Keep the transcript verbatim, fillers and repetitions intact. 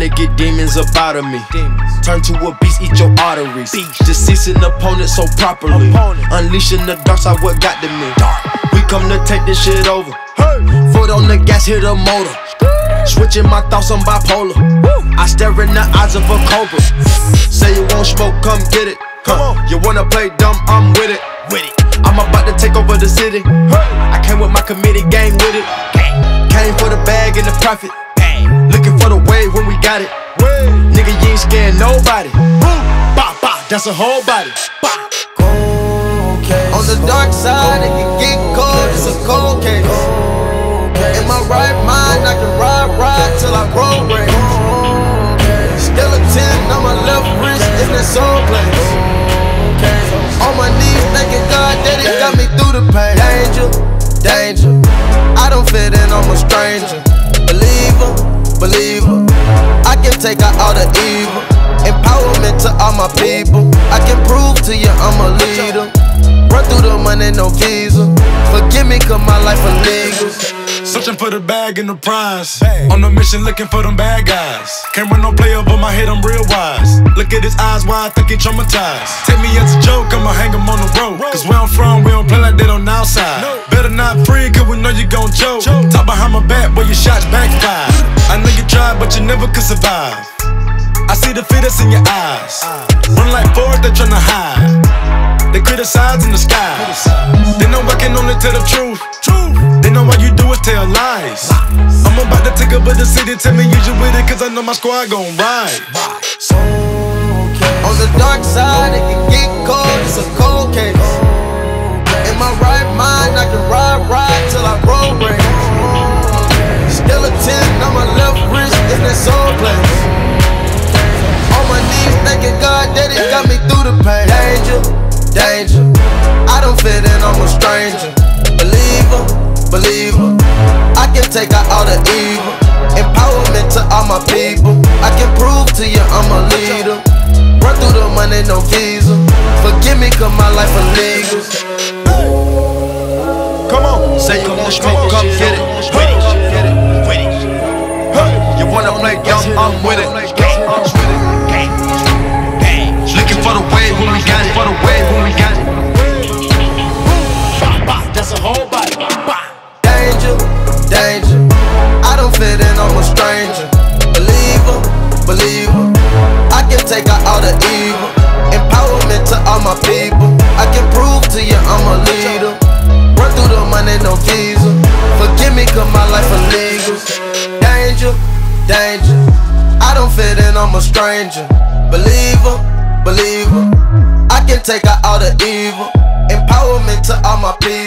to get demons up out of me. Turn to a beast, eat your arteries. Deceasing opponent so properly. Unleashing the dark side, what got to me. We come to take this shit over. Foot on the gas, hit a motor. Switching my thoughts, I'm bipolar. I stare in the eyes of a cobra. Say you won't smoke, come get it. Come on, you wanna play dumb, I'm with it. I'm about to take over the city. I came with my committee gang with it. Came for the bag and the profit. Looking for the wave when we got it. Nigga, you ain't scared nobody. Bah, bah, that's a whole body. Bah. On the dark side, it can get cold, it's a cold case. In my right mind, I can ride, ride till I grow range. Still a ten on my left wrist in that soul place. On my knees, thanking God that He got me through the pain. Danger, danger, I don't fit in, I'm a stranger. Believer, believer, I can take out all the evil. Empowerment to all my people. I can prove to you I'm a leader. Run through the money, no visa. Forgive me, cause my life illegal. Searching for the bag and the prize. On a mission looking for them bad guys. Can't run no play up on my head, I'm real wise. Look at his eyes, why I think he traumatized. Take me as a joke, I'ma hang him on the road. Cause where I'm from, we don't play like that on the outside. Better not free, cause we know you gon' choke. Talk behind my back, boy, your shots backfire. I know you tried, but you never could survive. I see the fear that's in your eyes. Run like Ford, they tryna hide. They criticize in the sky. They know I can only tell the truth. They know all you do is tell lies. I'm about to take over the city, tell me you just with it, cause I know my squad gon' ride. On the dark side, it can get cold, it's a cold case. In my right mind, I can ride, ride till I grow range. Still a ten on my left wrist in that soul place. On my knees, thanking God that He got me through the pain. Danger, danger, I don't fit in, I'm a stranger. Believer, believer, I can take out all the evil. Empowerment to all my people. I can prove to you I'm a leader. Run through the money, no visa. Forgive me, cause my life illegal. Come on, say you want smoke, come get it. You wanna play dumb, I'm with it. Looking for the wave when we got it. For the wave when we got it. That's a whole body. Danger, danger, I don't fit in, I'm a stranger. Believer, believer, I can take out all the evil. Empowerment to all my people. I can prove to you I'm a leader. Run through the money, no visa. Forgive me, cause my life illegal. Danger, danger, I don't fit in, I'm a stranger. Believer, believer, I can take out all the evil. Empowerment to all my people.